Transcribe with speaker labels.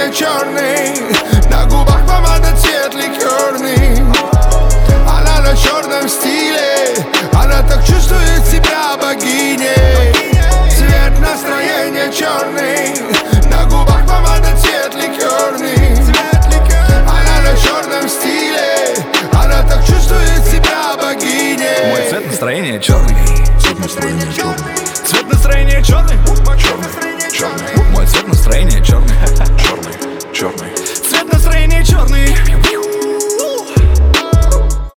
Speaker 1: настроение черный, на губах помада цвет ликерный. Она на черном стиле, она так чувствует себя богиней. Цвет настроения черный, на губах помада цвет ликерный. Она на черном стиле, она так чувствует себя богиней.
Speaker 2: Мой цвет настроения черный.
Speaker 3: Цвет настроения черный.
Speaker 2: Цвет настроения черный.